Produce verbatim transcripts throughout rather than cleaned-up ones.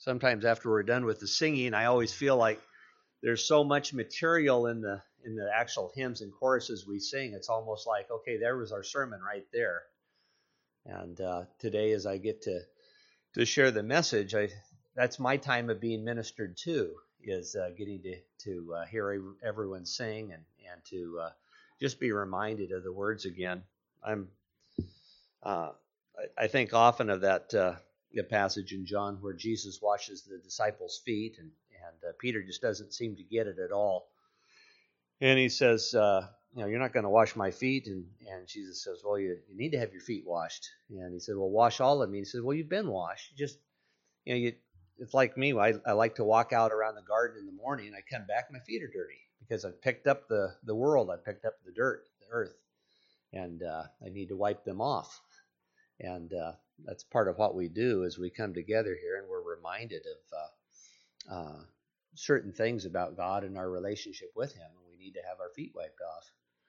sometimes after we're done with the singing, I always feel like there's so much material in the in the actual hymns and choruses we sing. It's almost like, okay, there was our sermon right there. And uh, today, as I get to to share the message, I that's my time of being ministered to, is uh, getting to to uh, hear everyone sing and and to uh, just be reminded of the words again. I'm uh, I, I think often of that uh, the passage in John where Jesus washes the disciples' feet, and and uh, Peter just doesn't seem to get it at all. And he says, uh, you know, you're not going to wash my feet. And, and Jesus says, well, you, you need to have your feet washed. And he said, well, wash all of me. He says, well, you've been washed. You just, you know, you, it's like me. I, I like to walk out around the garden in the morning. I come back, my feet are dirty because I picked up the, the world. I picked up the dirt, the earth, and uh, I need to wipe them off. And uh, that's part of what we do as we come together here, and we're reminded of uh, uh, certain things about God and our relationship with Him. Need to have our feet wiped off.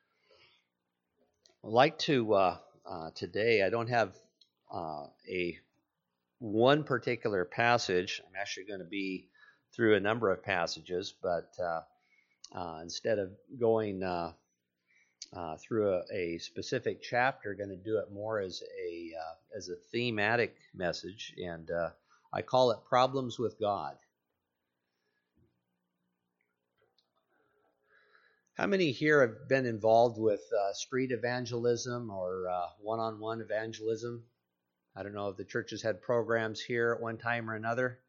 I'd like to uh, uh, today. I don't have uh, a one particular passage. I'm actually going to be through a number of passages, but uh, uh, instead of going uh, uh, through a, a specific chapter, going to do it more as a uh, as a thematic message, and uh, I call it "Problems with God." How many here have been involved with uh, street evangelism or uh, one-on-one evangelism? I don't know if the churches had programs here at one time or another.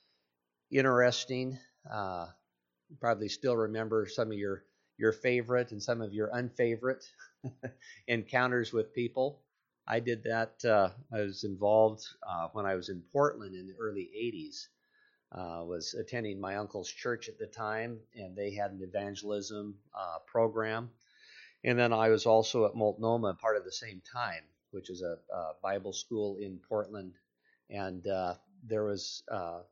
Interesting. Uh, you probably still remember some of your, your favorite and some of your unfavorite encounters with people. I did that. Uh, I was involved uh, when I was in Portland in the early eighties. Uh, was attending my uncle's church at the time, and they had an evangelism uh, program. And then I was also at Multnomah part of the same time, which is a, a Bible school in Portland. And uh, there was uh,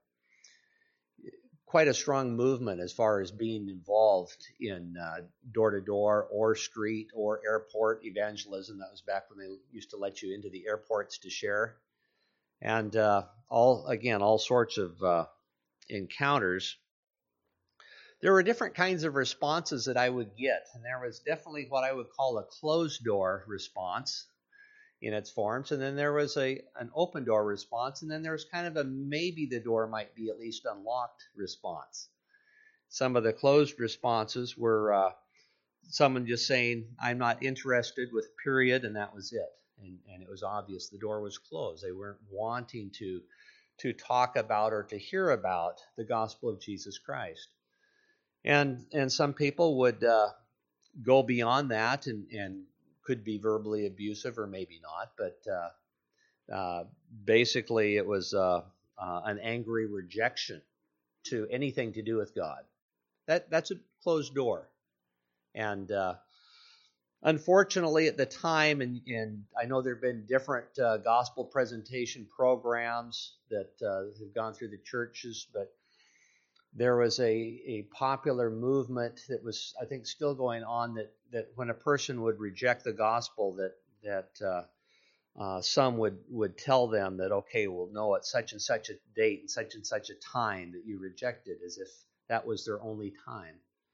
quite a strong movement as far as being involved in uh, door-to-door or street or airport evangelism. That was back when they used to let you into the airports to share. And uh, all again, all sorts of uh, encounters. There were different kinds of responses that I would get, and there was definitely what I would call a closed door response in its forms, and then there was a an open door response, and then there was kind of a maybe the door might be at least unlocked response. Some of the closed responses were uh, someone just saying, I'm not interested, with period, and that was it. And, and it was obvious the door was closed. They weren't wanting to to talk about or to hear about the gospel of Jesus Christ. And and some people would uh, go beyond that and, and could be verbally abusive or maybe not, but uh, uh, basically it was uh, uh, an angry rejection to anything to do with God. That That's a closed door. And uh, unfortunately, at the time, and, and I know there have been different uh, gospel presentation programs that uh, have gone through the churches, but there was a, a popular movement that was, I think, still going on, that, that when a person would reject the gospel, that that uh, uh, some would, would tell them that, okay, well, no, at such and such a date and such and such a time that you rejected, as if that was their only time.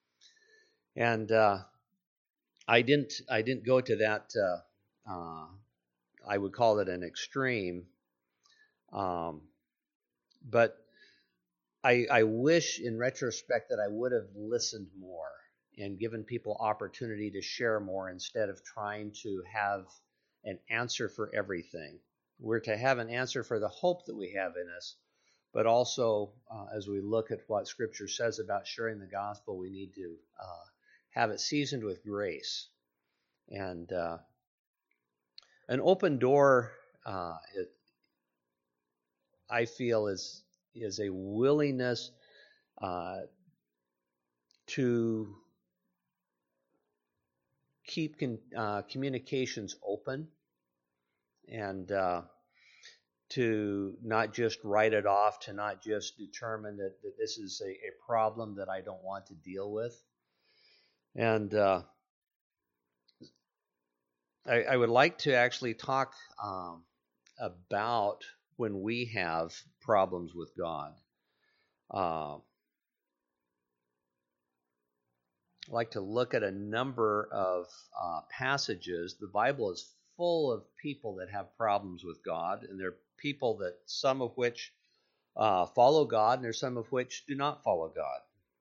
And uh, I didn't I didn't go to that, uh, uh, I would call it an extreme, um, but I, I wish in retrospect that I would have listened more and given people opportunity to share more instead of trying to have an answer for everything. We're to have an answer for the hope that we have in us, but also uh, as we look at what Scripture says about sharing the gospel, we need to uh, have it seasoned with grace. And uh, an open door, uh, it, I feel, is is a willingness uh, to keep con- uh, communications open, and uh, to not just write it off, to not just determine that, that this is a, a problem that I don't want to deal with. And uh, I, I would like to actually talk um, about when we have problems with God. uh, like to look at a number of uh, passages. The Bible is full of people that have problems with God, and there are people that some of which uh, follow God, and there's some of which do not follow God.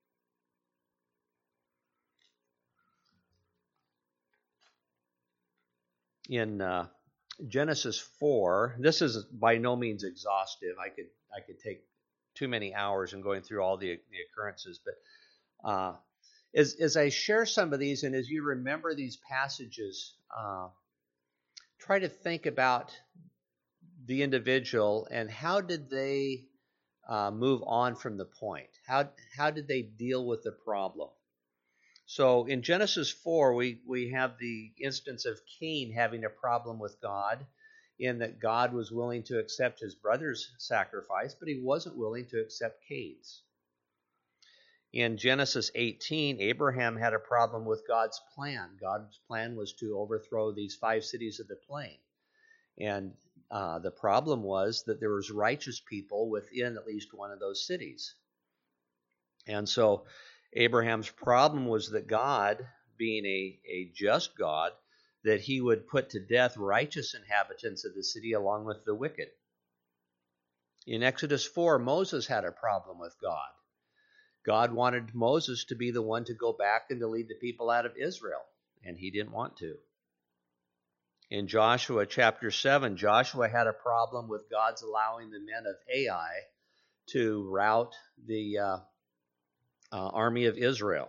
In uh, Genesis four, this is by no means exhaustive. I could I could take too many hours in going through all the, the occurrences, but uh, as as I share some of these, and as you remember these passages, uh, try to think about the individual and how did they uh, move on from the point? How how did they deal with the problem? So in Genesis four, we, we have the instance of Cain having a problem with God, in that God was willing to accept his brother's sacrifice, but he wasn't willing to accept Cain's. In Genesis eighteen, Abraham had a problem with God's plan. God's plan was to overthrow these five cities of the plain. And uh, the problem was that there was righteous people within at least one of those cities. And so Abraham's problem was that God, being a, a just God, that he would put to death righteous inhabitants of the city along with the wicked. In Exodus four, Moses had a problem with God. God wanted Moses to be the one to go back and to lead the people out of Israel, and he didn't want to. In Joshua chapter seven, Joshua had a problem with God's allowing the men of Ai to rout the uh, Uh, army of Israel.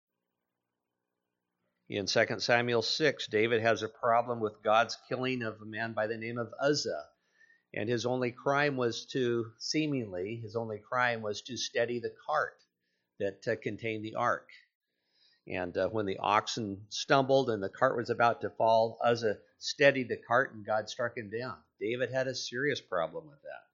In Second Samuel six, David has a problem with God's killing of a man by the name of Uzzah. And his only crime was to, seemingly, his only crime was to steady the cart that uh, contained the ark. And uh, when the oxen stumbled and the cart was about to fall, Uzzah steadied the cart and God struck him down. David had a serious problem with that.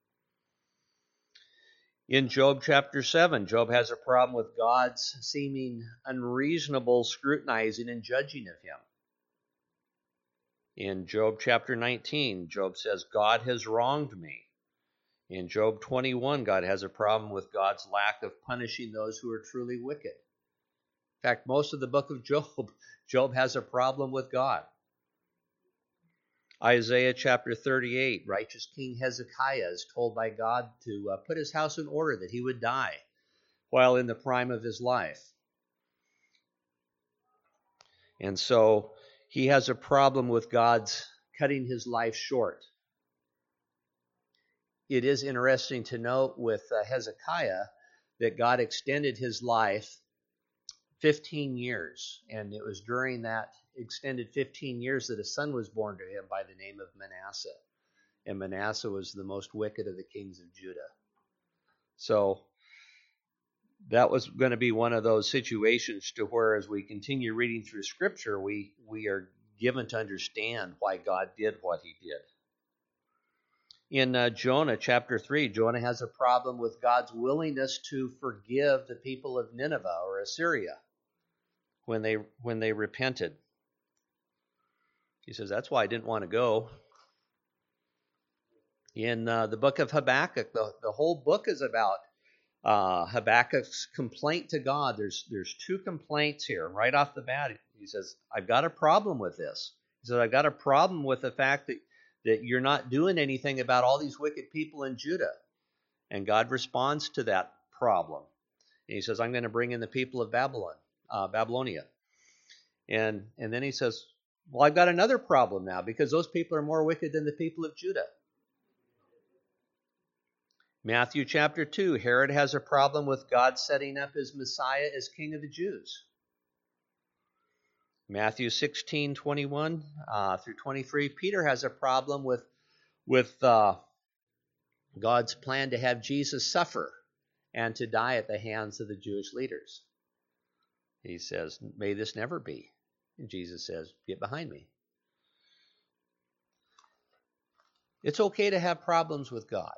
In Job chapter seven, Job has a problem with God's seeming unreasonable scrutinizing and judging of him. In Job chapter nineteen, Job says, God has wronged me. In Job twenty-one, God has a problem with God's lack of punishing those who are truly wicked. In fact, most of the book of Job, Job has a problem with God. Isaiah chapter thirty-eight, righteous King Hezekiah is told by God to uh, put his house in order, that he would die while in the prime of his life. And so he has a problem with God's cutting his life short. It is interesting to note with uh, Hezekiah that God extended his life fifteen years, and it was during that extended fifteen years that a son was born to him by the name of Manasseh. And Manasseh was the most wicked of the kings of Judah. So that was going to be one of those situations to where, as we continue reading through Scripture, we, we are given to understand why God did what he did. In uh, Jonah chapter three, Jonah has a problem with God's willingness to forgive the people of Nineveh or Assyria when they when they repented. He says, that's why I didn't want to go. In uh, the book of Habakkuk, the, the whole book is about uh, Habakkuk's complaint to God. There's there's two complaints here. Right off the bat, he says, I've got a problem with this. He says, I've got a problem with the fact that, that you're not doing anything about all these wicked people in Judah. And God responds to that problem. And he says, I'm going to bring in the people of Babylon, uh, Babylonia. And, and then he says, well, I've got another problem now, because those people are more wicked than the people of Judah. Matthew chapter two, Herod has a problem with God setting up his Messiah as king of the Jews. Matthew sixteen, twenty-one uh, through twenty-three, Peter has a problem with, with uh, God's plan to have Jesus suffer and to die at the hands of the Jewish leaders. He says, may this never be. And Jesus says, get behind me. It's okay to have problems with God.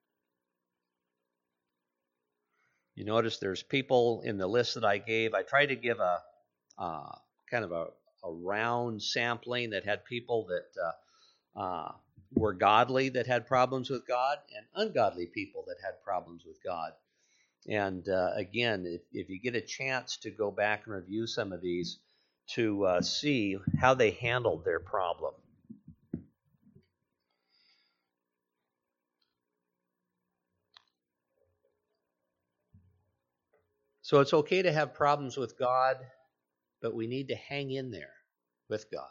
You notice there's people in the list that I gave. I tried to give a uh, kind of a, a round sampling that had people that uh, uh, were godly that had problems with God, and ungodly people that had problems with God. And uh, again, if, if you get a chance to go back and review some of these to uh, see how they handled their problem. So it's okay to have problems with God, but we need to hang in there with God.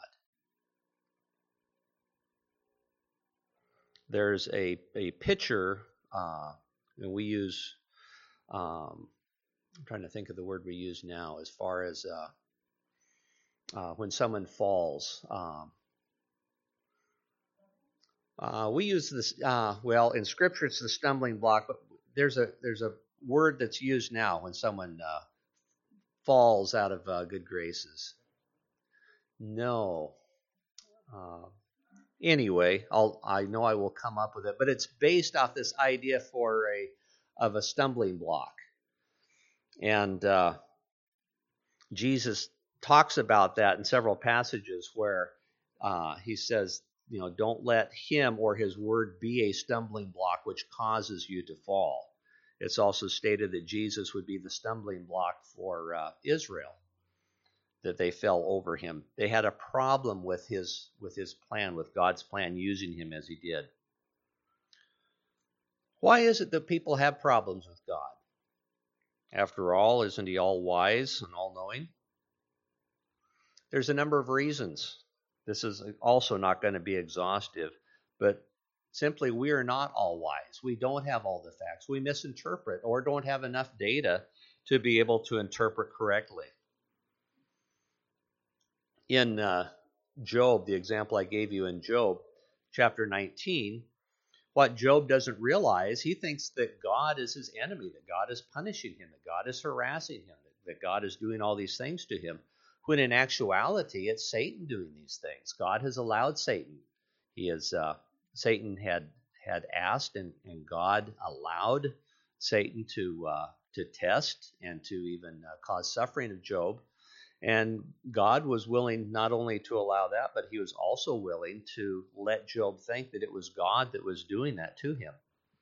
There's a, a picture, uh, and we use, um, I'm trying to think of the word we use now as far as uh, uh, when someone falls. Um, uh, we use this, uh, well, in Scripture it's the stumbling block, but there's a there's a word that's used now when someone uh, falls out of uh, good graces. No. Uh, anyway, I'll I know I will come up with it, but it's based off this idea for a of a stumbling block, and uh, Jesus talks about that in several passages where uh, he says, you know, don't let him or his word be a stumbling block which causes you to fall. It's also stated that Jesus would be the stumbling block for uh, Israel, that they fell over him. They had a problem with his with his plan, with God's plan, using him as he did. Why is it that people have problems with God? After all, isn't he all wise and all knowing? There's a number of reasons. This is also not going to be exhaustive, but simply we are not all wise. We don't have all the facts. We misinterpret or don't have enough data to be able to interpret correctly. In uh, Job, the example I gave you in Job, chapter nineteen, what Job doesn't realize, he thinks that God is his enemy, that God is punishing him, that God is harassing him, that God is doing all these things to him, when in actuality, it's Satan doing these things. God has allowed Satan. He is, uh, Satan had had asked, and, and God allowed Satan to uh, to test and to even uh, cause suffering of Job. And God was willing not only to allow that, but he was also willing to let Job think that it was God that was doing that to him.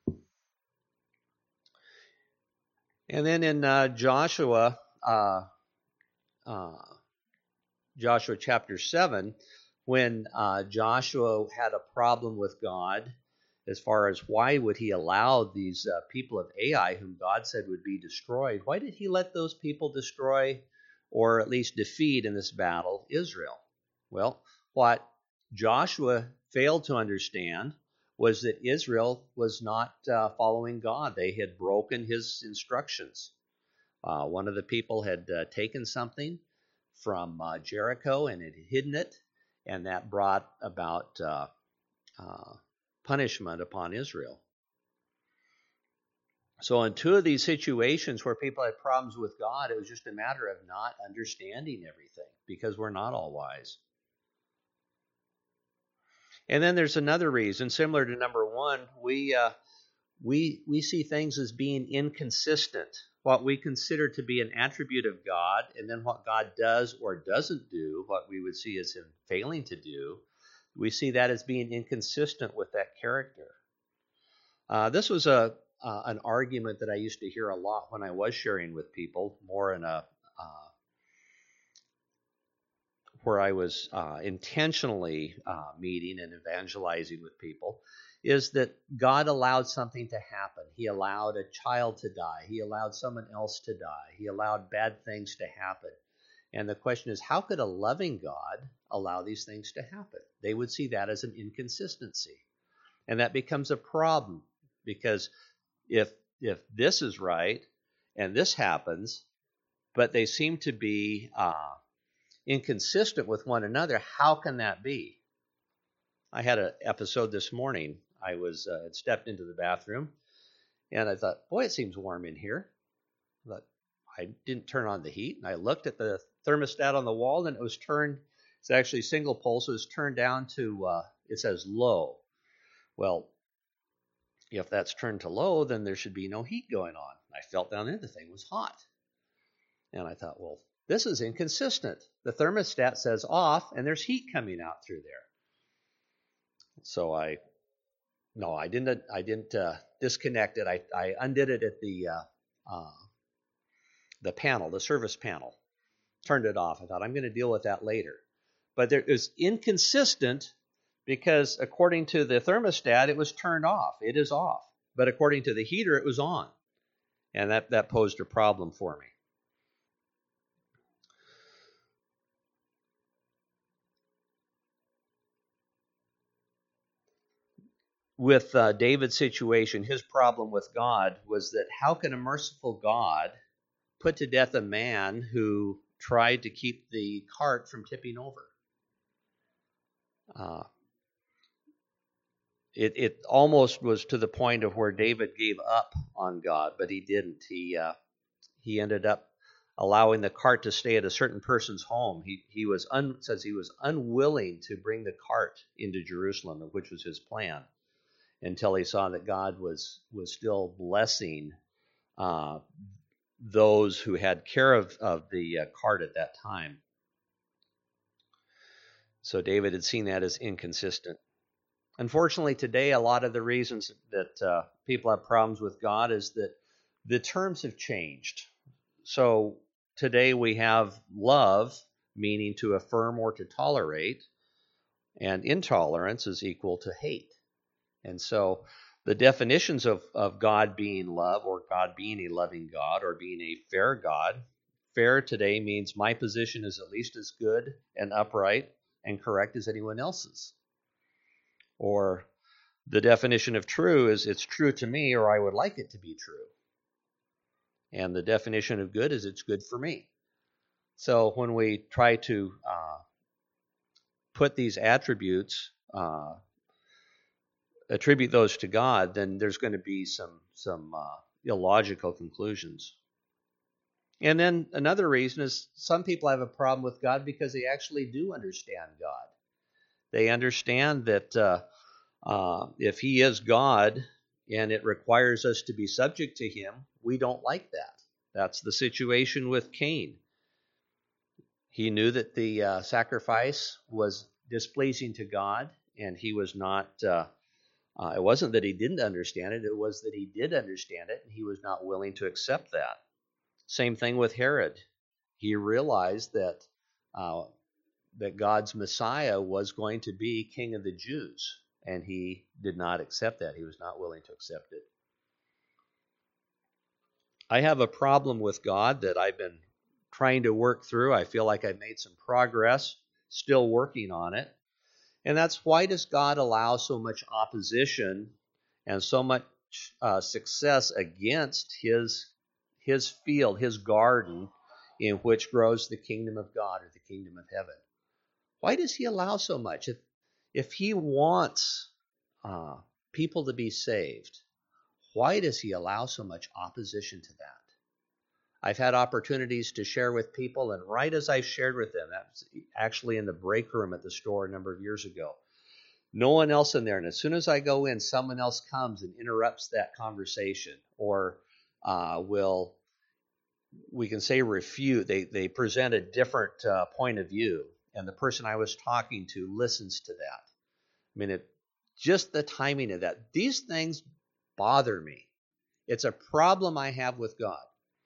And then in uh, Joshua, uh, uh, Joshua chapter seven, when uh, Joshua had a problem with God as far as why would he allow these uh, people of Ai, whom God said would be destroyed, why did he let those people destroy or at least defeat in this battle Israel? Well, what Joshua failed to understand was that Israel was not uh, following God. They had broken his instructions. Uh, one of the people had uh, taken something from uh, Jericho and had hidden it, and that brought about uh, uh, punishment upon Israel. So in two of these situations where people had problems with God, it was just a matter of not understanding everything, because we're not all wise. And then there's another reason, similar to number one, we uh, we we see things as being inconsistent. What we consider to be an attribute of God, and then what God does or doesn't do, what we would see as him failing to do, we see that as being inconsistent with that character. Uh, this was a uh, an argument that I used to hear a lot when I was sharing with people, more in a uh, where I was uh, intentionally uh, meeting and evangelizing with people, is that God allowed something to happen. He allowed a child to die. He allowed someone else to die. He allowed bad things to happen. And the question is, how could a loving God allow these things to happen? They would see that as an inconsistency. And that becomes a problem, because if if this is right and this happens, but they seem to be uh, inconsistent with one another, how can that be? I had an episode this morning. I was uh, had stepped into the bathroom, and I thought, boy, it seems warm in here. I thought, I didn't turn on the heat, and I looked at the thermostat on the wall, and it was turned, it's actually single pole, so it's turned down to, uh, it says low. Well, if that's turned to low, then there should be no heat going on. I felt down there, the thing was hot. And I thought, well, this is inconsistent. The thermostat says off, and there's heat coming out through there. So I, no, I didn't. I didn't uh, disconnect it. I, I undid it at the uh, uh, the panel, the service panel. Turned it off. I thought, I'm going to deal with that later. But there, it was inconsistent because according to the thermostat, it was turned off. It is off. But according to the heater, it was on. And that, that posed a problem for me. With uh, David's situation, his problem with God was that how can a merciful God put to death a man who tried to keep the cart from tipping over? Uh, it, it almost was to the point of where David gave up on God, but he didn't. He uh, he ended up allowing the cart to stay at a certain person's home. He he was un, says he was unwilling to bring the cart into Jerusalem, which was his plan, until he saw that God was was still blessing uh, those who had care of, of the uh, cart at that time. So David had seen that as inconsistent. Unfortunately, today, a lot of the reasons that uh, people have problems with God is that the terms have changed. So today we have love, meaning to affirm or to tolerate, and intolerance is equal to hate. And so the definitions of, of God being love, or God being a loving God, or being a fair God, fair today means my position is at least as good and upright and correct as anyone else's. Or the definition of true is it's true to me, or I would like it to be true. And the definition of good is it's good for me. So when we try to uh, put these attributes, uh, attribute those to God, then there's going to be some some uh, illogical conclusions. And then another reason is some people have a problem with God because they actually do understand God. They understand that uh, uh, if He is God and it requires us to be subject to Him, we don't like that. That's the situation with Cain. He knew that the uh, sacrifice was displeasing to God, and he was not... Uh, Uh, it wasn't that he didn't understand it, it was that he did understand it, and he was not willing to accept that. Same thing with Herod. He realized that uh, that God's Messiah was going to be King of the Jews, and he did not accept that. He was not willing to accept it. I have a problem with God that I've been trying to work through. I feel like I've made some progress, still working on it. And that's, why does God allow so much opposition and so much uh, success against his, his field, his garden, in which grows the kingdom of God, or the kingdom of heaven? Why does he allow so much? If, if he wants uh, people to be saved, why does he allow so much opposition to that? I've had opportunities to share with people, and right as I shared with them, that was actually in the break room at the store a number of years ago, no one else in there, and as soon as I go in, someone else comes and interrupts that conversation, or uh, will, we can say, refute. They, they present a different uh, point of view, and the person I was talking to listens to that. I mean, it, just the timing of that. These things bother me. It's a problem I have with God.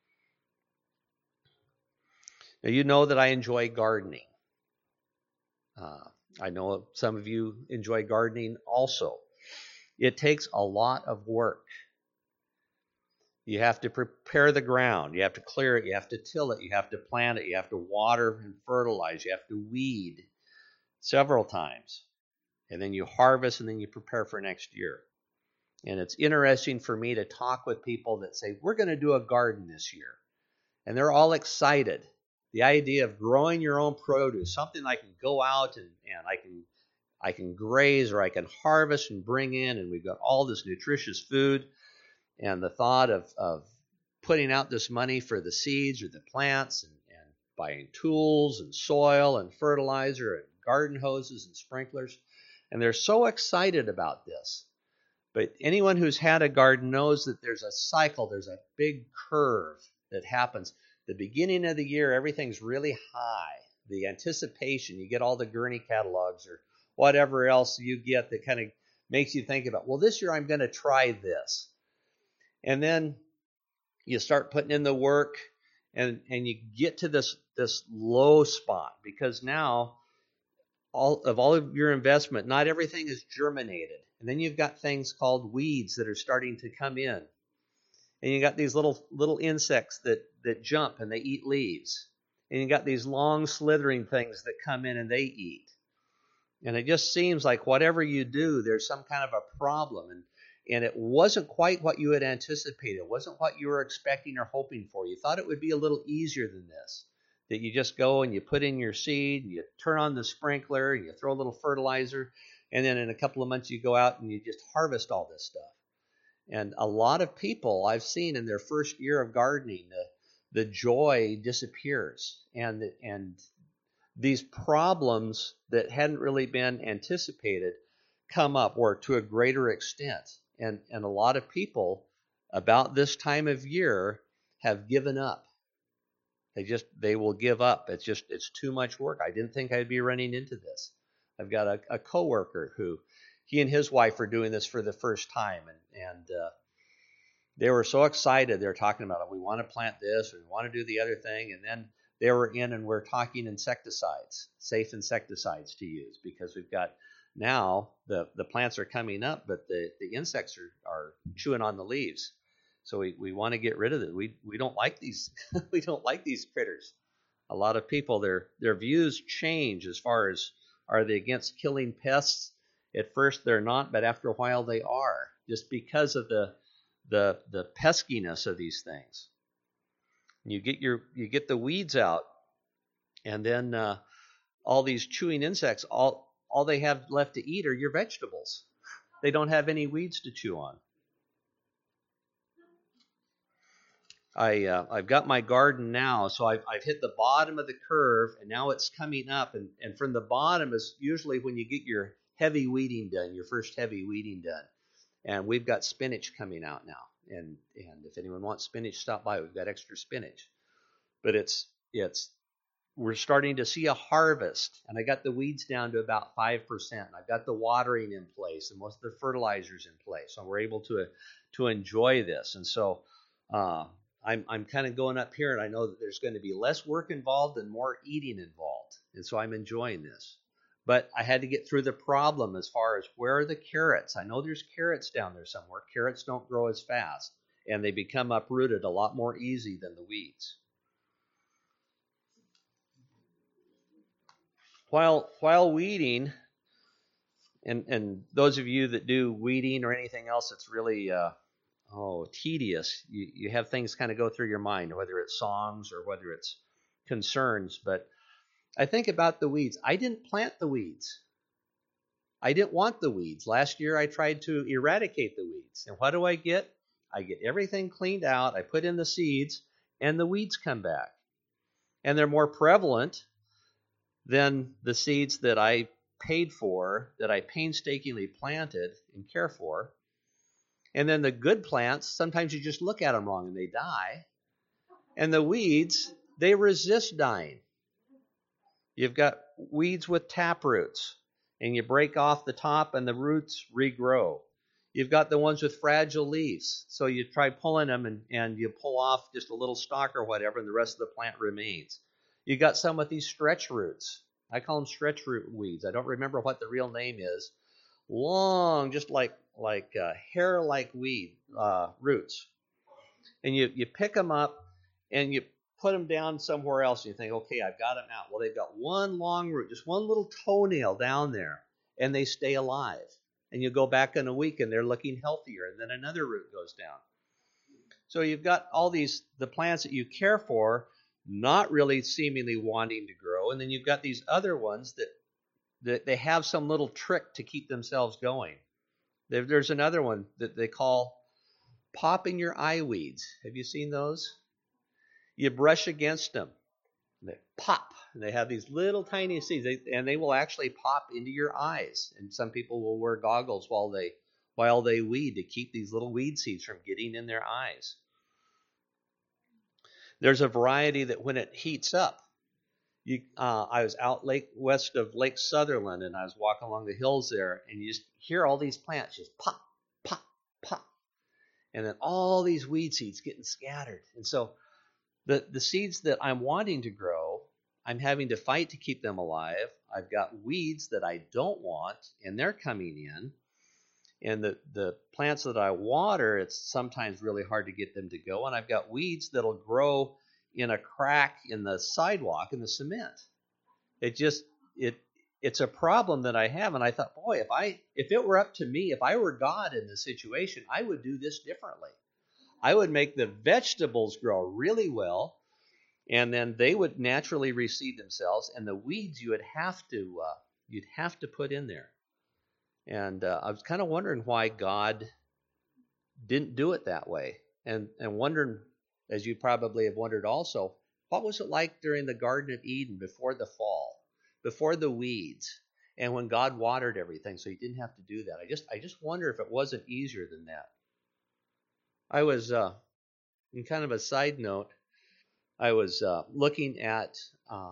Now, you know that I enjoy gardening. Uh, I know some of you enjoy gardening also. It takes a lot of work. You have to prepare the ground. You have to clear it. You have to till it. You have to plant it. You have to water and fertilize. You have to weed several times. And then you harvest, and then you prepare for next year. And it's interesting for me to talk with people that say, we're going to do a garden this year. And they're all excited. The idea of growing your own produce, something I can go out and, and I can I can graze, or I can harvest and bring in, and we've got all this nutritious food. And the thought of, of putting out this money for the seeds or the plants, and, and buying tools and soil and fertilizer and garden hoses and sprinklers. And they're so excited about this. But anyone who's had a garden knows that there's a cycle, there's a big curve that happens. The beginning of the year, everything's really high. The anticipation, you get all the Gurney catalogs or whatever else you get that kind of makes you think about, well, this year I'm going to try this. And then you start putting in the work, and and you get to this this low spot, because now all of all of your investment, not everything is germinated, and then you've got things called weeds that are starting to come in, and you got these little little insects that that jump and they eat leaves, and you got these long slithering things that come in and they eat, and it just seems like whatever you do, there's some kind of a problem, and and it wasn't quite what you had anticipated. It wasn't what you were expecting or hoping for. You thought it would be a little easier than this, that you just go and you put in your seed, and you turn on the sprinkler, and you throw a little fertilizer, and then in a couple of months you go out and you just harvest all this stuff. And a lot of people I've seen in their first year of gardening, the, the joy disappears, and and these problems that hadn't really been anticipated come up, or to a greater extent. And and a lot of people about this time of year have given up. They just they will give up. It's just it's too much work. I didn't think I'd be running into this. I've got a, a coworker who he and his wife are doing this for the first time, and and uh, they were so excited. They're talking about it. We want to plant this, or we want to do the other thing, and then they were in and we're talking insecticides, safe insecticides to use, because we've got now the, the plants are coming up, but the, the insects are, are chewing on the leaves. So we, we want to get rid of it. We we don't like these we don't like these critters. A lot of people, their their views change as far as, are they against killing pests? At first they're not, but after a while they are, just because of the the the peskiness of these things. You get your you get the weeds out, and then uh, all these chewing insects, all all they have left to eat are your vegetables. They don't have any weeds to chew on. I uh, I've got my garden now, so I've I've hit the bottom of the curve, and now it's coming up, and and from the bottom is usually when you get your heavy weeding done, your first heavy weeding done, and we've got spinach coming out now. And and if anyone wants spinach, stop by. We've got extra spinach. But it's it's we're starting to see a harvest, and I got the weeds down to about five percent. I've got the watering in place and most of the fertilizers in place, so we're able to to enjoy this. And so uh, I'm I'm kind of going up here, and I know that there's going to be less work involved and more eating involved, and so I'm enjoying this. But I had to get through the problem as far as, where are the carrots? I know there's carrots down there somewhere. Carrots don't grow as fast, and they become uprooted a lot more easy than the weeds. While while weeding, and, and those of you that do weeding or anything else, it's really uh, oh tedious. You, you have things kind of go through your mind, whether it's songs or whether it's concerns, but I think about the weeds. I didn't plant the weeds. I didn't want the weeds. Last year I tried to eradicate the weeds. And what do I get? I get everything cleaned out. I put in the seeds, and the weeds come back. And they're more prevalent than the seeds that I paid for, that I painstakingly planted and care for. And then the good plants, sometimes you just look at them wrong and they die. And the weeds, they resist dying. You've got weeds with tap roots, and you break off the top and the roots regrow. You've got the ones with fragile leaves, so you try pulling them and, and you pull off just a little stalk or whatever, and the rest of the plant remains. You've got some with these stretch roots. I call them stretch root weeds. I don't remember what the real name is. Long, just like like uh, hair-like weed uh, roots. And you, you pick them up and you put them down somewhere else, and you think, okay, I've got them out. Well, they've got one long root, just one little toenail down there, and they stay alive. And you go back in a week, and they're looking healthier, and then another root goes down. So you've got all these, the plants that you care for, not really seemingly wanting to grow, and then you've got these other ones that, that they have some little trick to keep themselves going. There, there's another one that they call popping your eye weeds. Have you seen those? You brush against them, and they pop, and they have these little tiny seeds, they, and they will actually pop into your eyes. And some people will wear goggles while they while they weed to keep these little weed seeds from getting in their eyes. There's a variety that when it heats up, you, uh, I was out lake west of Lake Sutherland, and I was walking along the hills there, and you just hear all these plants just pop, pop, pop. And then all these weed seeds getting scattered. And so the, the seeds that I'm wanting to grow, I'm having to fight to keep them alive. I've got weeds that I don't want, and they're coming in. And the, the plants that I water, it's sometimes really hard to get them to go. And I've got weeds that'll grow in a crack in the sidewalk in the cement. It just, it it's a problem that I have. And I thought, boy, if I if it were up to me, if I were God in this situation, I would do this differently. I would make the vegetables grow really well, and then they would naturally reseed themselves, and the weeds you would have to uh, you'd have to put in there. And uh, I was kind of wondering why God didn't do it that way, and and wondering, as you probably have wondered also, what was it like during the Garden of Eden before the fall, before the weeds, and when God watered everything, so He didn't have to do that. I just I just wonder if it wasn't easier than that. I was, uh, in kind of a side note, I was uh, looking at um,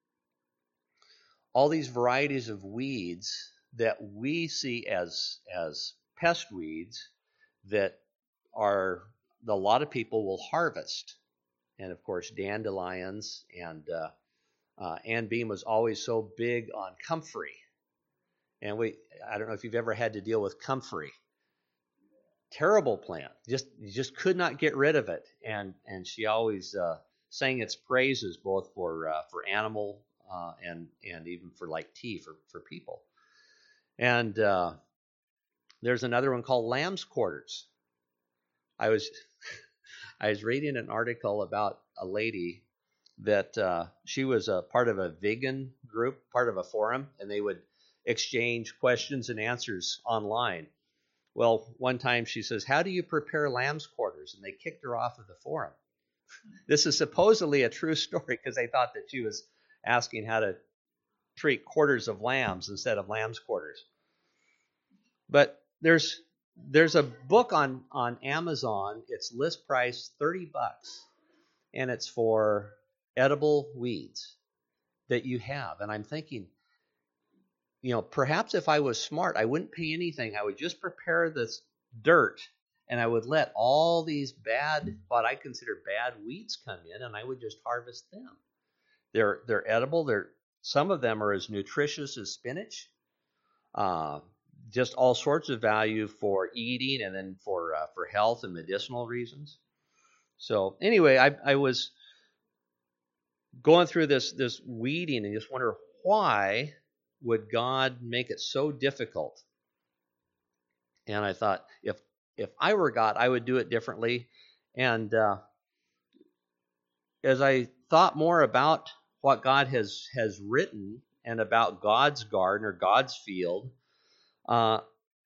all these varieties of weeds that we see as as pest weeds that are a lot of people will harvest. And of course, dandelions, and uh, uh, Ann Beam was always so big on comfrey. And we, I don't know if you've ever had to deal with comfrey. Terrible plant. Just you just could not get rid of it. And and she always uh, sang its praises both for uh, for animal uh, and and even for like tea for for people. And uh, there's another one called lamb's quarters. I was I was reading an article about a lady that uh, she was a part of a vegan group, part of a forum, and they would exchange questions and answers online. Well, one time she says, "How do you prepare lamb's quarters?" And they kicked her off of the forum. This is supposedly a true story because they thought that she was asking how to treat quarters of lambs instead of lamb's quarters. But there's there's a book on, on Amazon. It's list price thirty bucks, and it's for edible weeds that you have. And I'm thinking, you know, perhaps if I was smart, I wouldn't pay anything. I would just prepare this dirt, and I would let all these bad, what I consider bad weeds come in, and I would just harvest them. They're they're edible. They're some of them are as nutritious as spinach. Uh, just all sorts of value for eating, and then for uh, for health and medicinal reasons. So anyway, I I was going through this this weeding and just wonder, why would God make it so difficult? And I thought, if if I were God, I would do it differently. And uh, as I thought more about what God has has written and about God's garden or God's field, uh,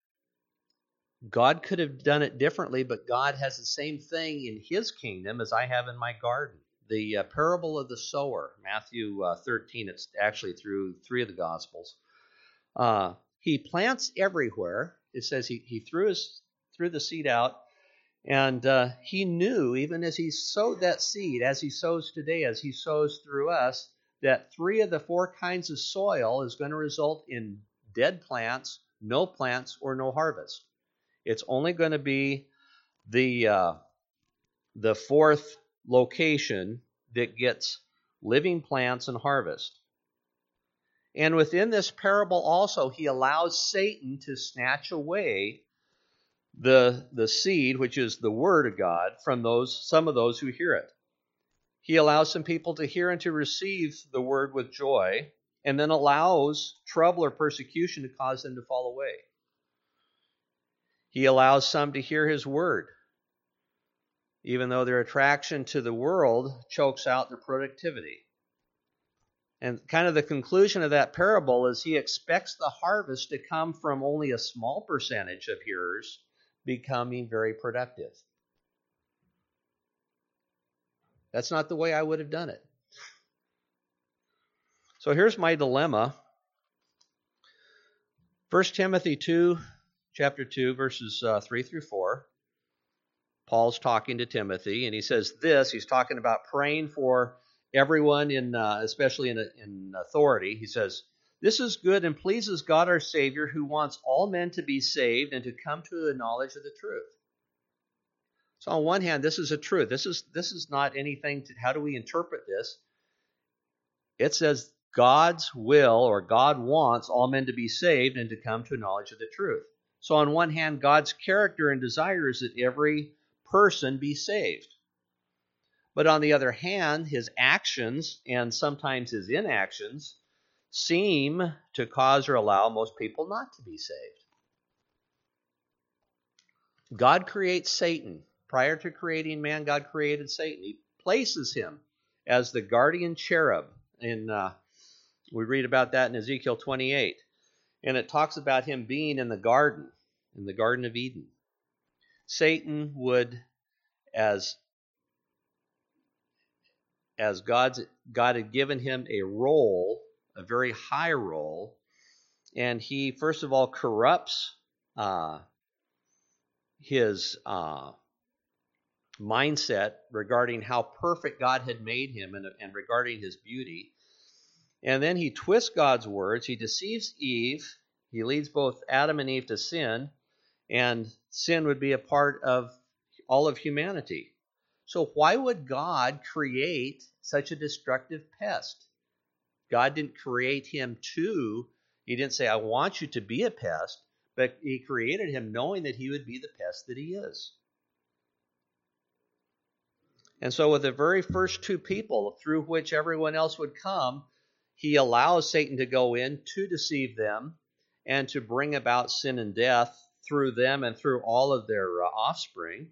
God could have done it differently, but God has the same thing in His kingdom as I have in my garden. The uh, parable of the sower, Matthew uh, thirteen, it's actually through three of the Gospels. Uh, he plants everywhere. It says he, he threw his threw the seed out, and uh, he knew, even as he sowed that seed, as he sows today, as he sows through us, that three of the four kinds of soil is going to result in dead plants, no plants, or no harvest. It's only going to be the uh, the fourth location that gets living plants and harvest. And within this parable also, he allows Satan to snatch away the, the seed, which is the word of God, from those some of those who hear it. He allows some people to hear and to receive the word with joy, and then allows trouble or persecution to cause them to fall away. He allows some to hear his word, even though their attraction to the world chokes out their productivity. And kind of the conclusion of that parable is he expects the harvest to come from only a small percentage of hearers becoming very productive. That's not the way I would have done it. So here's my dilemma. First Timothy two, chapter two, verses uh, three through four. Paul's talking to Timothy, and he says this. He's talking about praying for everyone, in, uh, especially in, in authority. He says, "This is good and pleases God our Savior, who wants all men to be saved and to come to a knowledge of the truth." So on one hand, this is a truth. This is this is not anything to, how do we interpret this? It says God's will, or God wants all men to be saved and to come to a knowledge of the truth. So on one hand, God's character and desire is that every person be saved. But on the other hand, his actions and sometimes his inactions seem to cause or allow most people not to be saved. God creates Satan. Prior to creating man, God created Satan. He places him as the guardian cherub. In uh, we read about that in Ezekiel twenty-eight. And it talks about him being in the garden, in the Garden of Eden. Satan would, as, as God's, God had given him a role, a very high role, and he, first of all, corrupts uh, his uh, mindset regarding how perfect God had made him and, and regarding his beauty. And then he twists God's words. He deceives Eve. He leads both Adam and Eve to sin, and sin would be a part of all of humanity. So why would God create such a destructive pest? God didn't create him to, he didn't say, I want you to be a pest, but he created him knowing that he would be the pest that he is. And so with the very first two people through which everyone else would come, he allows Satan to go in to deceive them and to bring about sin and death through them and through all of their uh, offspring.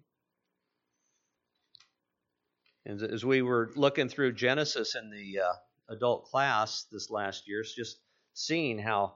And as we were looking through Genesis in the uh, adult class this last year, it's just seeing how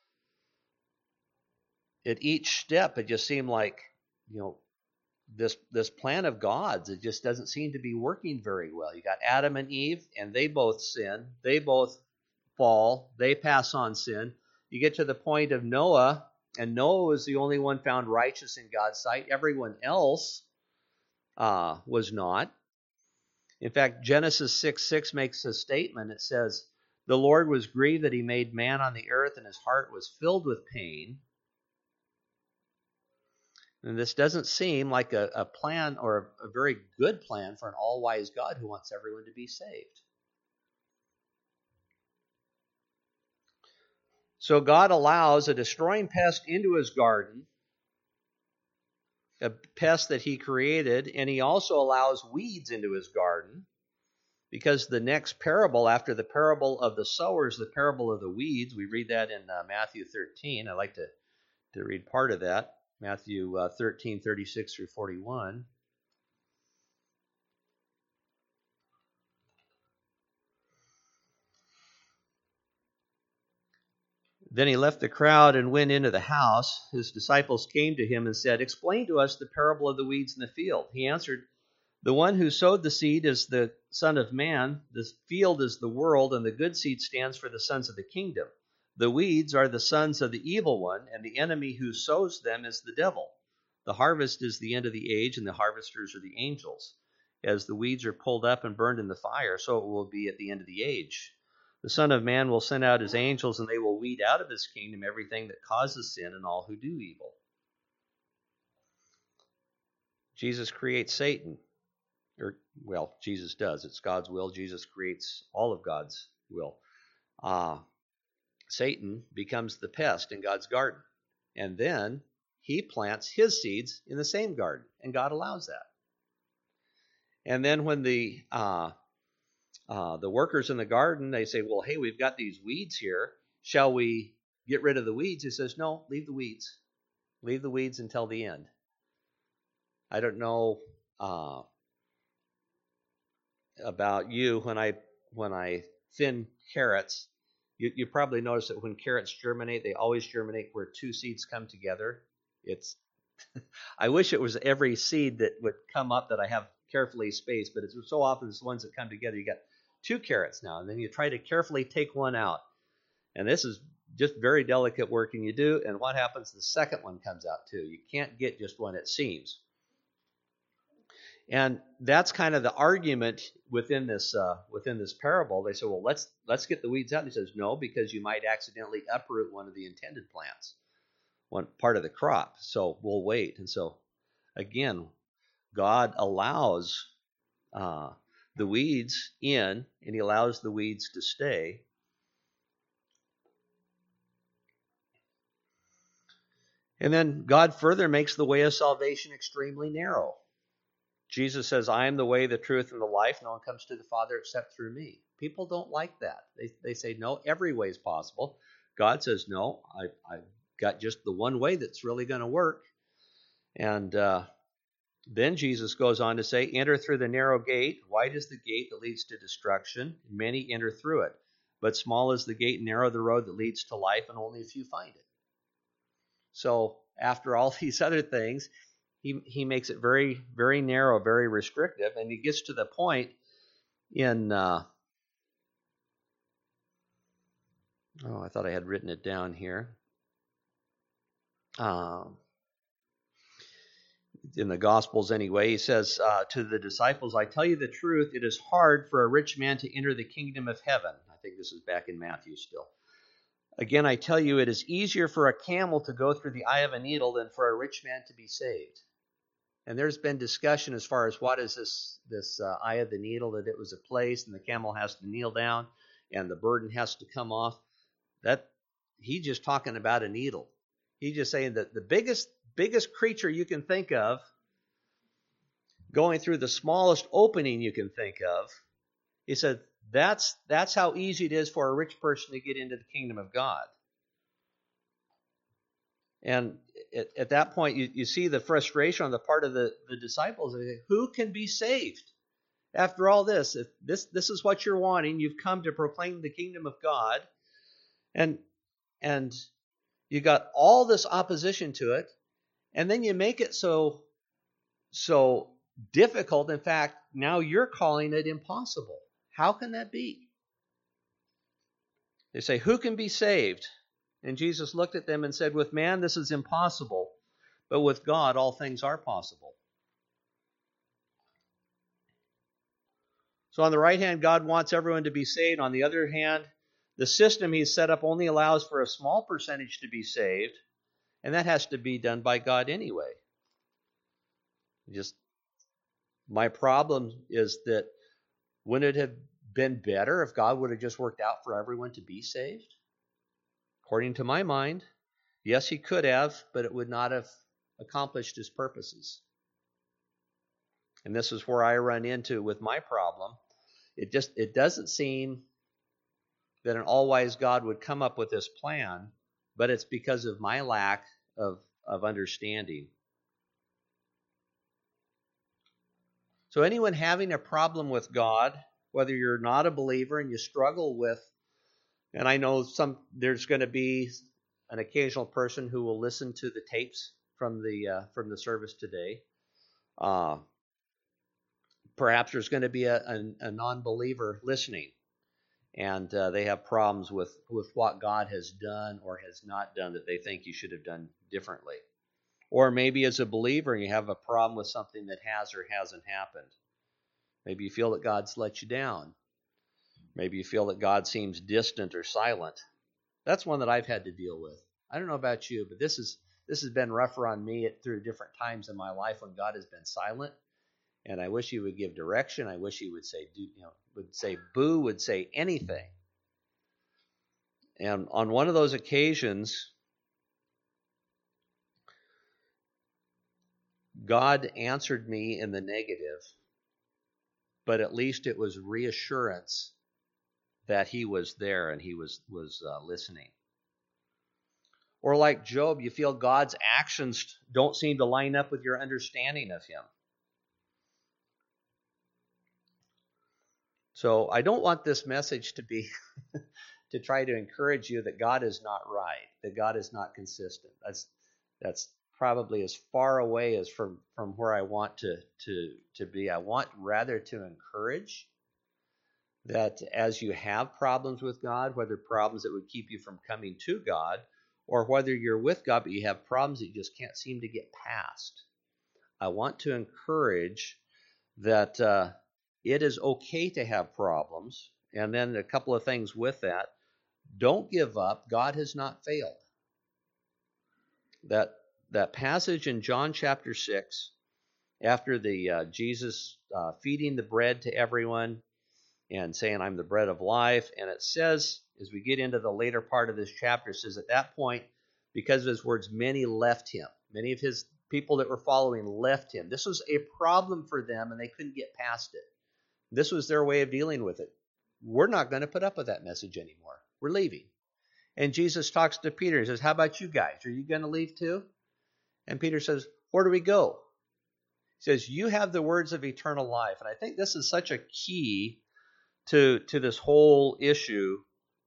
at each step it just seemed like, you know, this this plan of God's, it just doesn't seem to be working very well. You got Adam and Eve, and they both sin. They both fall. They pass on sin. You get to the point of Noah, and Noah was the only one found righteous in God's sight. Everyone else uh, was not. In fact, Genesis six six makes a statement. It says, the Lord was grieved that he made man on the earth, and his heart was filled with pain. And this doesn't seem like a, a plan or a, a very good plan for an all-wise God who wants everyone to be saved. So God allows a destroying pest into his garden, a pest that he created, and he also allows weeds into his garden, because the next parable after the parable of the sowers, the parable of the weeds, we read that in uh, Matthew thirteen. I like to, to read part of that. Matthew uh, thirteen, thirty-six through forty-one. Then he left the crowd and went into the house. His disciples came to him and said, explain to us the parable of the weeds in the field. He answered, the one who sowed the seed is the Son of Man, the field is the world, and the good seed stands for the sons of the kingdom. The weeds are the sons of the evil one, and the enemy who sows them is the devil. The harvest is the end of the age, and the harvesters are the angels. As the weeds are pulled up and burned in the fire, so it will be at the end of the age. The Son of Man will send out his angels, and they will weed out of his kingdom everything that causes sin and all who do evil. Jesus creates Satan. Or, well, Jesus does. It's God's will. Jesus creates all of God's will. Uh, Satan becomes the pest in God's garden. And then he plants his seeds in the same garden, and God allows that. And then when the uh, uh, the workers in the garden, they say, well, hey, we've got these weeds here. Shall we get rid of the weeds? He says, no, leave the weeds. Leave the weeds until the end. I don't know uh, about you. When I when I thin carrots, you, you probably notice that when carrots germinate, they always germinate where two seeds come together. It's I wish it was every seed that would come up that I have carefully spaced, but it's so often it's the ones that come together. You got two carrots now, and then you try to carefully take one out. And this is just very delicate work, and you do, and what happens? The second one comes out too. You can't get just one, it seems. And that's kind of the argument within this uh, within this parable. They say, well, let's let's get the weeds out. And he says, no, because you might accidentally uproot one of the intended plants, one part of the crop. So we'll wait. And so, again, God allows uh, the weeds in, and he allows the weeds to stay. And then God further makes the way of salvation extremely narrow. Jesus says, I am the way, the truth, and the life. No one comes to the Father except through me. People don't like that. They, they say, no, every way is possible. God says, no, I, I've got just the one way that's really going to work. And uh, then Jesus goes on to say, enter through the narrow gate. Wide is the gate that leads to destruction. Many enter through it. But small is the gate and narrow the road that leads to life, and only a few find it. So after all these other things, he, he makes it very, very narrow, very restrictive. And he gets to the point in, uh, oh, I thought I had written it down here. Um, in the Gospels anyway, he says uh, to the disciples, I tell you the truth, it is hard for a rich man to enter the kingdom of heaven. I think this is back in Matthew still. Again, I tell you, it is easier for a camel to go through the eye of a needle than for a rich man to be saved. And there's been discussion as far as what is this, this uh, eye of the needle, that it was a place and the camel has to kneel down and the burden has to come off. That he's just talking about a needle. He's just saying that the biggest, biggest creature you can think of going through the smallest opening you can think of, he said, That's that's how easy it is for a rich person to get into the kingdom of God. And at, at that point, you, you see the frustration on the part of the, the disciples. Who can be saved after all this? If this this is what you're wanting. You've come to proclaim the kingdom of God, and and you got all this opposition to it, and then you make it so so difficult. In fact, now you're calling it impossible. How can that be? They say, who can be saved? And Jesus looked at them and said, with man this is impossible, but with God all things are possible. So on the right hand, God wants everyone to be saved. On the other hand, the system he's set up only allows for a small percentage to be saved, and that has to be done by God anyway. Just my problem is that wouldn't it have been better if God would have just worked out for everyone to be saved? According to my mind, yes, he could have, but it would not have accomplished his purposes. And this is where I run into with my problem. It just it doesn't seem that an all-wise God would come up with this plan, but it's because of my lack of, of understanding. So anyone having a problem with God, whether you're not a believer and you struggle with, and I know some there's going to be an occasional person who will listen to the tapes from the uh, from the service today. Uh, perhaps there's going to be a, a, a non-believer listening, and uh, they have problems with, with what God has done or has not done that they think you should have done differently. Or maybe as a believer and you have a problem with something that has or hasn't happened. Maybe you feel that God's let you down. Maybe you feel that God seems distant or silent. That's one that I've had to deal with. I don't know about you, but this is this has been rougher on me at, through different times in my life when God has been silent. And I wish he would give direction. I wish he would say, you know, would say boo, would say anything. And on one of those occasions, God answered me in the negative, but at least it was reassurance that he was there and he was, was uh, listening. Or like Job, you feel God's actions don't seem to line up with your understanding of him. So I don't want this message to be to try to encourage you that God is not right, that God is not consistent. That's that's probably as far away as from, from where I want to, to, to be. I want rather to encourage that as you have problems with God, whether problems that would keep you from coming to God, or whether you're with God but you have problems that you just can't seem to get past, I want to encourage that uh, it is okay to have problems. And then a couple of things with that. Don't give up. God has not failed. That that passage in John chapter six, after the uh, Jesus uh, feeding the bread to everyone and saying, I'm the bread of life. And it says, as we get into the later part of this chapter, it says at that point, because of his words, many left him. Many of his people that were following left him. This was a problem for them, and they couldn't get past it. This was their way of dealing with it. We're not going to put up with that message anymore. We're leaving. And Jesus talks to Peter. He says, how about you guys? Are you going to leave too? And Peter says, where do we go? He says, you have the words of eternal life. And I think this is such a key to, to this whole issue.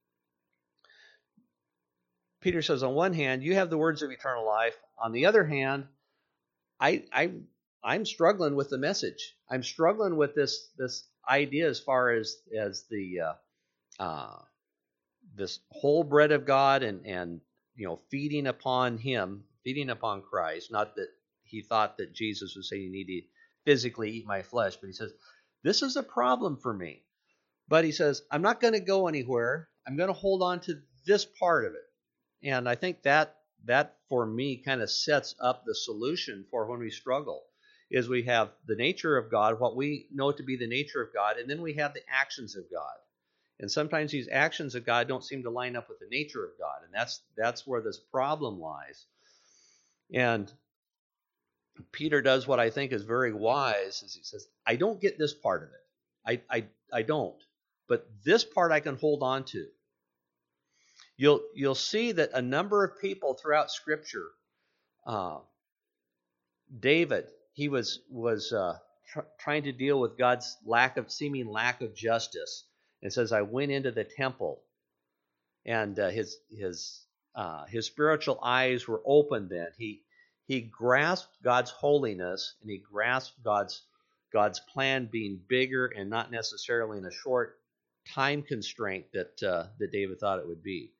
Peter says, on one hand, you have the words of eternal life. On the other hand, I, I, I'm struggling with the message. I'm struggling with this, this idea as far as, as the uh, uh, this whole bread of God and, and you know feeding upon him, feeding upon Christ. Not that he thought that Jesus was saying you need to physically eat my flesh, but he says, this is a problem for me. But he says, I'm not going to go anywhere. I'm going to hold on to this part of it. And I think that that for me kind of sets up the solution for when we struggle, is we have the nature of God, what we know to be the nature of God, and then we have the actions of God. And sometimes these actions of God don't seem to line up with the nature of God, and that's that's where this problem lies. And Peter does what I think is very wise, is he says, I don't get this part of it. I I, I don't. But this part I can hold on to. You'll you'll see that a number of people throughout Scripture, uh, David, he was was uh, tr- trying to deal with God's lack of seeming lack of justice. It says, I went into the temple, and uh, his his uh, his spiritual eyes were opened. Then he he grasped God's holiness, and he grasped God's God's plan being bigger and not necessarily in a short time constraint that uh, that David thought it would be.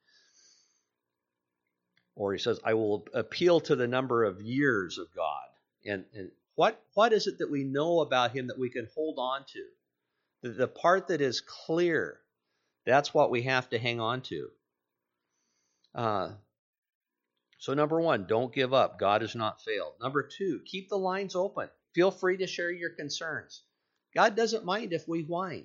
Or he says, I will appeal to the number of years of God. And, and what what is it that we know about him that we can hold on to? The, the part that is clear, that's what we have to hang on to. Uh, so number one, don't give up. God has not failed. Number two, keep the lines open. Feel free to share your concerns. God doesn't mind if we whine.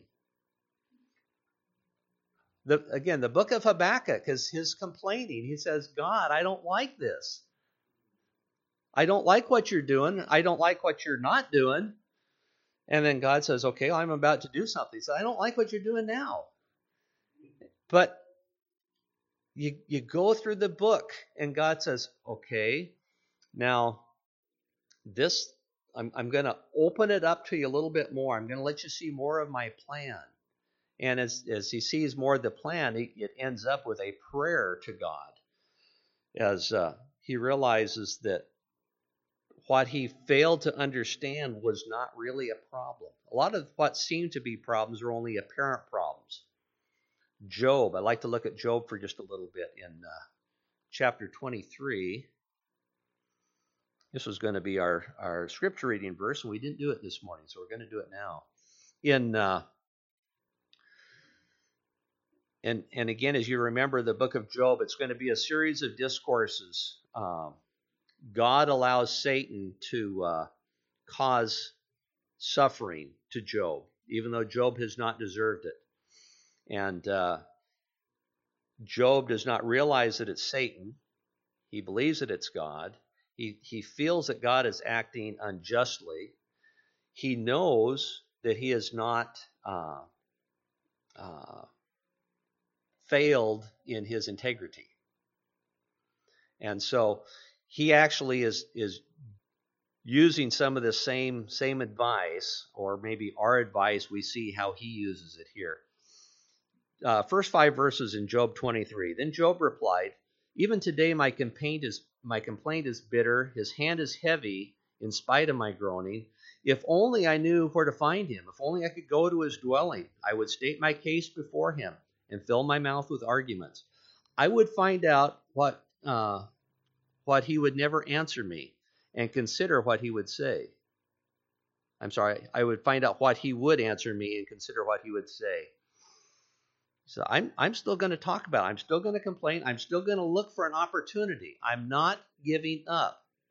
The, again, the book of Habakkuk is his complaining. He says, God, I don't like this. I don't like what you're doing. I don't like what you're not doing. And then God says, okay, I'm about to do something. He says, I don't like what you're doing now. But you, you go through the book, and God says, okay, now this, I'm, I'm going to open it up to you a little bit more. I'm going to let you see more of my plan. And as, as he sees more of the plan, he, it ends up with a prayer to God, as uh, he realizes that what he failed to understand was not really a problem. A lot of what seemed to be problems were only apparent problems. Job, I'd like to look at Job for just a little bit in uh, chapter twenty-three. This was going to be our, our scripture reading verse, and we didn't do it this morning, so we're going to do it now. In uh, and, and again, as you remember the book of Job, it's going to be a series of discourses. Um, God allows Satan to uh, cause suffering to Job, even though Job has not deserved it. And uh, Job does not realize that it's Satan. He believes that it's God. He, he feels that God is acting unjustly. He knows that he has not uh, uh, failed in his integrity. And so he actually is is using some of the same same advice, or maybe our advice. We see how he uses it here. Uh, first five verses in Job twenty-three. Then Job replied, even today my complaint is my complaint is bitter. His hand is heavy in spite of my groaning. If only I knew where to find him. If only I could go to his dwelling. I would state my case before him and fill my mouth with arguments. I would find out what uh, what he would never answer me, and consider what he would say. I'm sorry, I would find out what he would answer me and consider what he would say. So I'm I'm still going to talk about it. I'm still going to complain. I'm still going to look for an opportunity. I'm not giving up.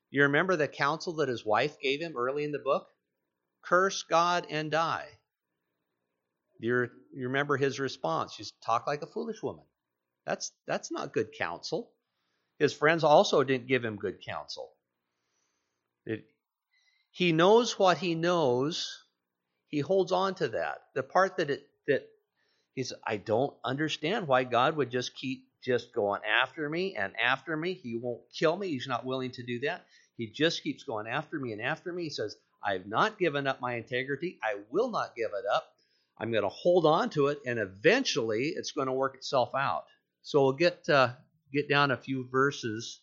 You remember the counsel that his wife gave him early in the book? Curse God and die. You you remember his response? Just talk like a foolish woman. That's that's not good counsel. His friends also didn't give him good counsel. It, he knows what he knows. He holds on to that. The part that it that he's I don't understand why God would just keep just going after me and after me. He won't kill me. He's not willing to do that. He just keeps going after me and after me. He says, I've not given up my integrity. I will not give it up. I'm going to hold on to it, and eventually it's going to work itself out. So we'll get uh, get down a few verses,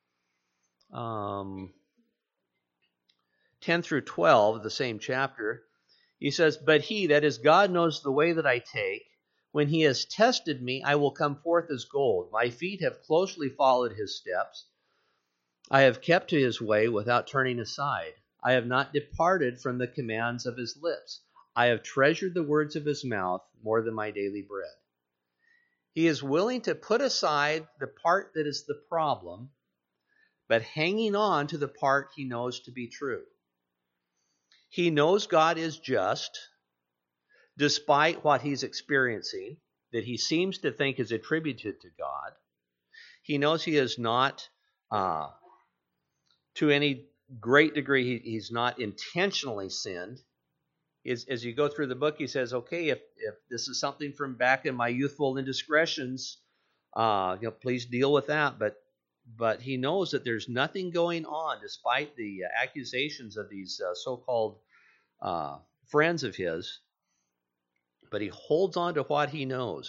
um, ten through twelve of the same chapter. He says, but he, that is God, knows the way that I take. When he has tested me, I will come forth as gold. My feet have closely followed his steps. I have kept to his way without turning aside. I have not departed from the commands of his lips. I have treasured the words of his mouth more than my daily bread. He is willing to put aside the part that is the problem, but hanging on to the part he knows to be true. He knows God is just, despite what he's experiencing, that he seems to think is attributed to God. He knows he is not, uh, to any great degree, he, he's not intentionally sinned. As, as you go through the book, he says, okay, if, if this is something from back in my youthful indiscretions, uh, you know, please deal with that. But but he knows that there's nothing going on, despite the uh, accusations of these uh, so-called uh, friends of his. But he holds on to what he knows.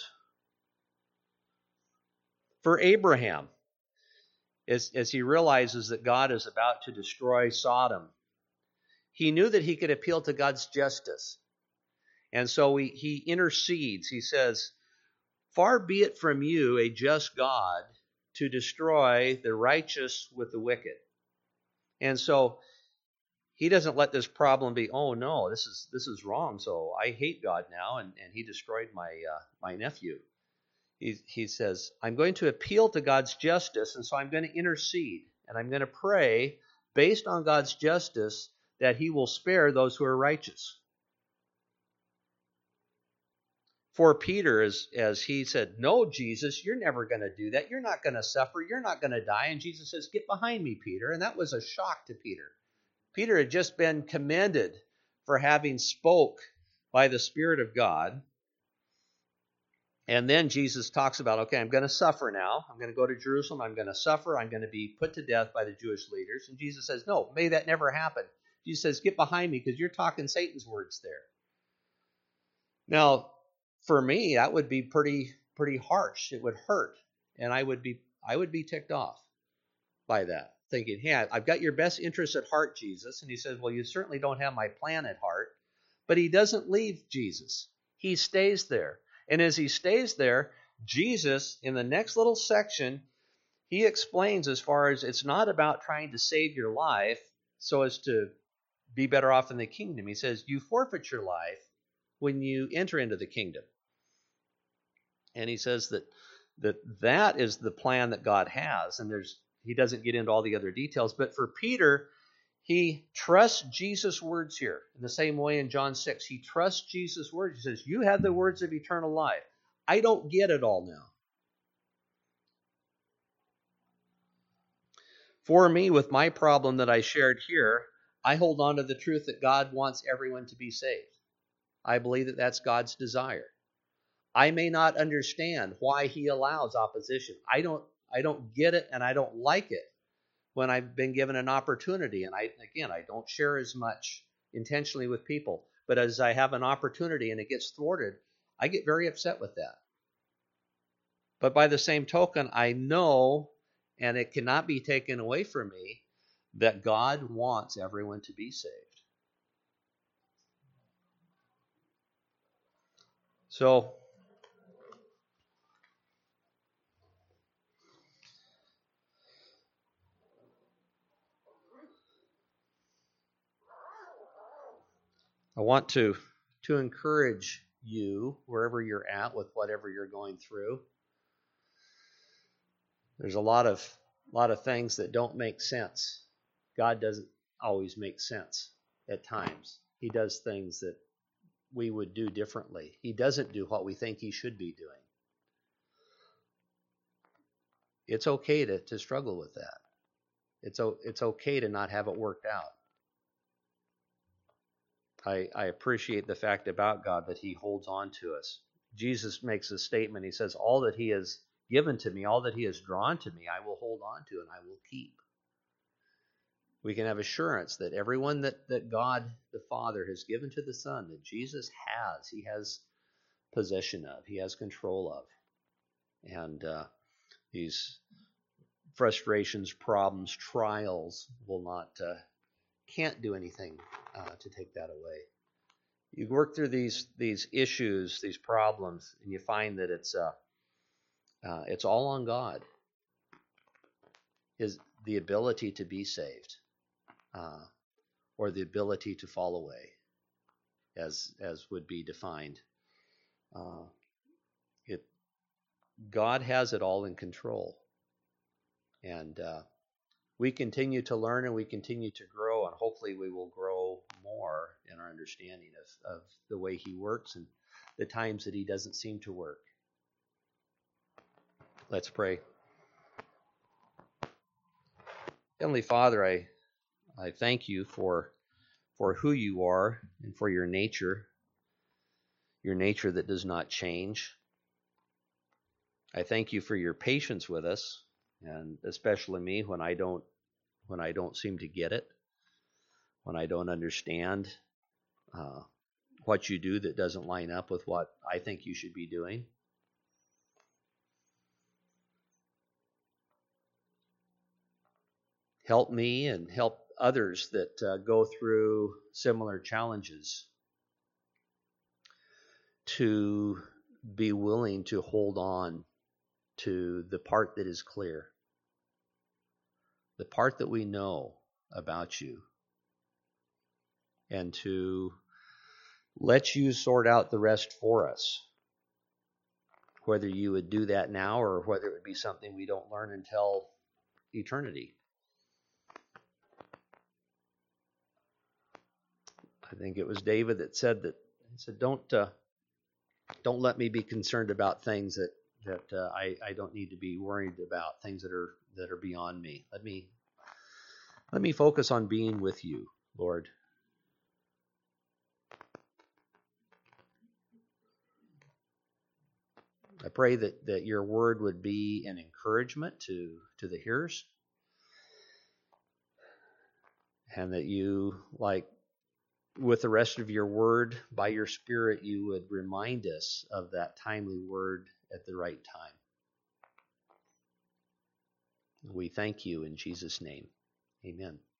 For Abraham, as, as he realizes that God is about to destroy Sodom, he knew that he could appeal to God's justice. And so he, he intercedes. He says, far be it from you, a just God, to destroy the righteous with the wicked. And so he doesn't let this problem be, oh no, this is this is wrong, so I hate God now, and, and he destroyed my uh, my nephew. He, he says, I'm going to appeal to God's justice, and so I'm going to intercede, and I'm going to pray based on God's justice that he will spare those who are righteous. For Peter, as, as he said, no, Jesus, you're never going to do that. You're not going to suffer. You're not going to die. And Jesus says, get behind me, Peter. And that was a shock to Peter. Peter had just been commended for having spoke by the Spirit of God. And then Jesus talks about, okay, I'm going to suffer now. I'm going to go to Jerusalem. I'm going to suffer. I'm going to be put to death by the Jewish leaders. And Jesus says, no, may that never happen. Jesus says, get behind me, because you're talking Satan's words there. Now, for me, that would be pretty pretty harsh. It would hurt. And I would be I would be ticked off by that, thinking, hey, I've got your best interests at heart, Jesus. And he says, well, you certainly don't have my plan at heart. But he doesn't leave Jesus. He stays there. And as he stays there, Jesus, in the next little section, he explains as far as it's not about trying to save your life so as to be better off in the kingdom. He says, you forfeit your life when you enter into the kingdom. And he says that that, that is the plan that God has. And there's he doesn't get into all the other details. But for Peter, he trusts Jesus' words here. In the same way in John six, he trusts Jesus' words. He says, you have the words of eternal life. I don't get it all now. For me, with my problem that I shared here, I hold on to the truth that God wants everyone to be saved. I believe that that's God's desire. I may not understand why he allows opposition. I don't I don't get it, and I don't like it when I've been given an opportunity. And I again, I don't share as much intentionally with people. But as I have an opportunity and it gets thwarted, I get very upset with that. But by the same token, I know, and it cannot be taken away from me, that God wants everyone to be saved. So, I want to, to encourage you, wherever you're at with whatever you're going through. There's a lot of, lot of things that don't make sense. God doesn't always make sense at times. He does things that we would do differently. He doesn't do what we think he should be doing. It's okay to, to struggle with that. It's, it's okay to not have it worked out. I, I appreciate the fact about God that he holds on to us. Jesus makes a statement. He says, all that he has given to me, all that he has drawn to me, I will hold on to and I will keep. We can have assurance that everyone that, that God the Father has given to the Son, that Jesus has, he has possession of, he has control of. And uh, these frustrations, problems, trials will not, uh, can't do anything uh, to take that away. You work through these these issues, these problems, and you find that it's uh, uh, it's all on God. His the ability to be saved, uh, or the ability to fall away, as as would be defined. Uh, it God has it all in control, and uh, we continue to learn and we continue to grow, and hopefully we will grow more in our understanding of, of the way he works and the times that he doesn't seem to work. Let's pray. Heavenly Father, I I thank you for for who you are and for your nature, your nature that does not change. I thank you for your patience with us, and especially me when I don't when I don't seem to get it, when I don't understand uh, what you do that doesn't line up with what I think you should be doing. Help me and help others that uh, go through similar challenges to be willing to hold on to the part that is clear, the part that we know about you, and to let you sort out the rest for us, whether you would do that now or whether it would be something we don't learn until eternity. I think it was David that said that. He said, "Don't uh, don't let me be concerned about things that that uh, I I don't need to be worried about, things that are that are beyond me. Let me let me focus on being with you, Lord." I pray that, that your word would be an encouragement to, to the hearers, and that you, like with the rest of your word, by your Spirit, you would remind us of that timely word at the right time. We thank you in Jesus' name. Amen.